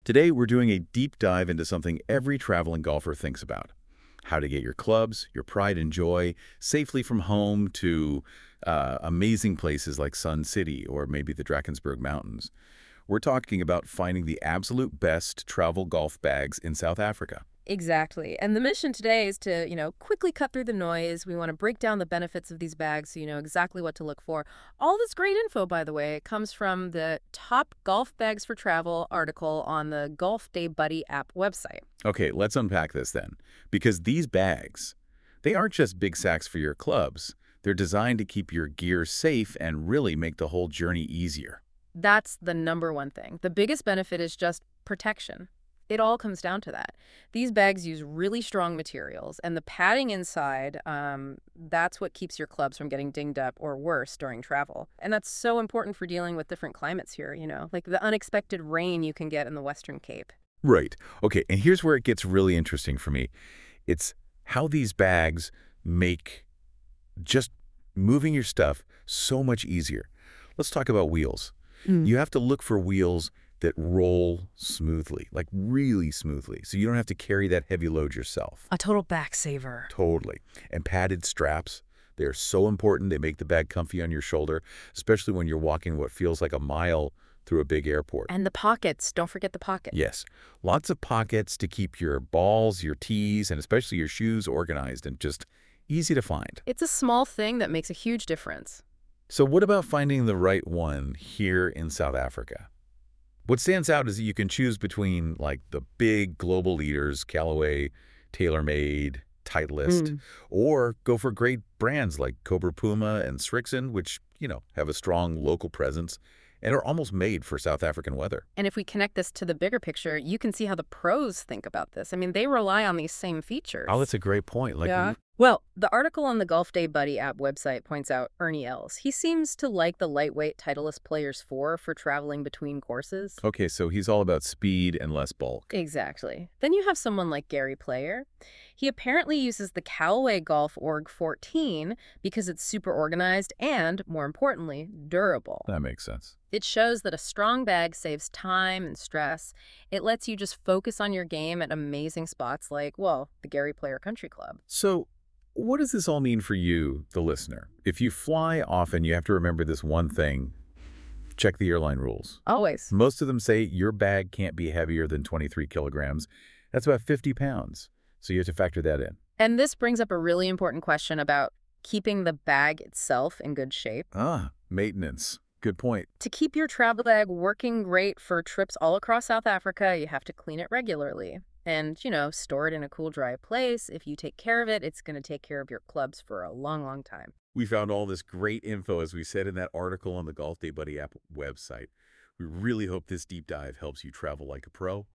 Today, we're doing a deep dive into something every traveling golfer thinks about. How to get your clubs, your pride and joy, safely from home to amazing places like Sun City or maybe the Drakensberg Mountains. We're talking about finding the absolute best travel golf bags in South Africa. Exactly. And the mission today is to, quickly cut through the noise. We want to break down the benefits of these bags so you know exactly what to look for. All this great info, by the way, it comes from the Top Golf Bags for Travel article on the Golf Day Buddy app website. Okay, let's unpack this then. Because these bags, they aren't just big sacks for your clubs. They're designed to keep your gear safe and really make the whole journey easier. That's the number one thing. The biggest benefit is just protection. It all comes down to that. These bags use really strong materials, and the padding inside, that's what keeps your clubs from getting dinged up or worse during travel. And that's so important for dealing with different climates here, like the unexpected rain you can get in the Western Cape. Right. Okay, and here's where it gets really interesting for me. It's how these bags make just moving your stuff so much easier. Let's talk about wheels. Mm. You have to look for wheels that roll smoothly, like really smoothly, so you don't have to carry that heavy load yourself. A total back saver. Totally. And padded straps, they're so important. They make the bag comfy on your shoulder, especially when you're walking what feels like a mile through a big airport. And the pockets. Don't forget the pockets. Yes, lots of pockets to keep your balls, your tees, and especially your shoes organized and just easy to find. It's a small thing that makes a huge difference. So what about finding the right one here in South Africa? What stands out is that you can choose between like the big global leaders, Callaway, TaylorMade, Titleist, or go for great brands like Cobra Puma and Srixon, which, have a strong local presence and are almost made for South African weather. And if we connect this to the bigger picture, you can see how the pros think about this. I mean, they rely on these same features. Oh, that's a great point. Yeah. Well, the article on the Golf Day Buddy app website points out Ernie Els. He seems to like the lightweight Titleist Players 4 for traveling between courses. Okay, so he's all about speed and less bulk. Exactly. Then you have someone like Gary Player. He apparently uses the Callaway Golf Org 14 because it's super organized and, more importantly, durable. That makes sense. It shows that a strong bag saves time and stress. It lets you just focus on your game at amazing spots like, well, the Gary Player Country Club. So what does this all mean for you, the listener? If you fly often, you have to remember this one thing. Check the airline rules. Always. Most of them say your bag can't be heavier than 23 kilograms. That's about 50 pounds. So you have to factor that in. And this brings up a really important question about keeping the bag itself in good shape. Maintenance. Good point. To keep your travel bag working great for trips all across South Africa, you have to clean it regularly. And, store it in a cool, dry place. If you take care of it, it's going to take care of your clubs for a long, long time. We found all this great info, as we said in that article on the Golf Day Buddy app website. We really hope this deep dive helps you travel like a pro